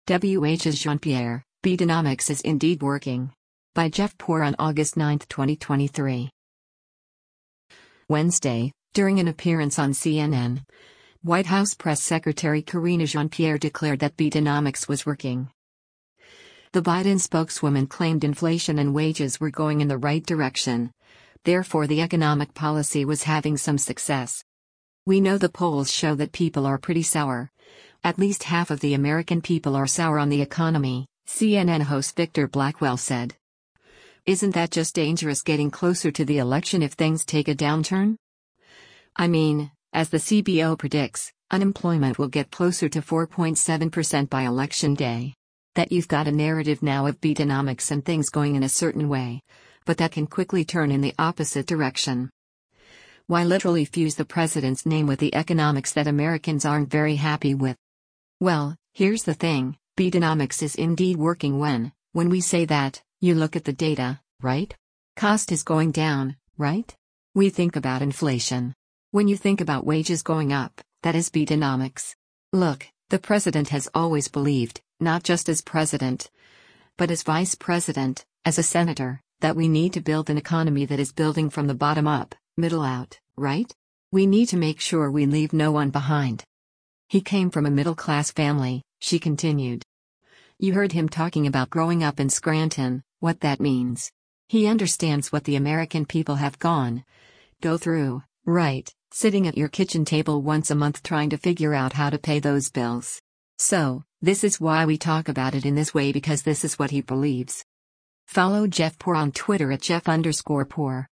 WH's Jean-Pierre, Beatonomics is indeed working. By Jeff Poor on August 9, 2023. Wednesday, during an appearance on CNN, White House Press Secretary Karine Jean-Pierre declared that Beatonomics was working. The Biden spokeswoman claimed inflation and wages were going in the right direction. Therefore, the economic policy was having some success. We know the polls show that people are pretty sour. At least half of the American people are sour on the economy, CNN host Victor Blackwell said. Isn't that just dangerous getting closer to the election if things take a downturn? I mean, as the CBO predicts, unemployment will get closer to 4.7% by election day. That you've got a narrative now of Beatonomics and things going in a certain way, but that can quickly turn in the opposite direction. Why literally fuse the president's name with the economics that Americans aren't very happy with? Well, here's the thing, Beatonomics is indeed working when we say that, you look at the data, right? Cost is going down, right? We think about inflation. When you think about wages going up, that is Beatonomics. Look, the president has always believed, not just as president, but as vice president, as a senator, that we need to build an economy that is building from the bottom up, middle out, right? We need to make sure we leave no one behind. He came from a middle-class family, she continued. You heard him talking about growing up in Scranton, what that means. He understands what the American people have go through, right, sitting at your kitchen table once a month trying to figure out how to pay those bills. So, this is why we talk about it in this way, because this is what he believes. Follow Jeff Poor on Twitter at Jeff_Poor.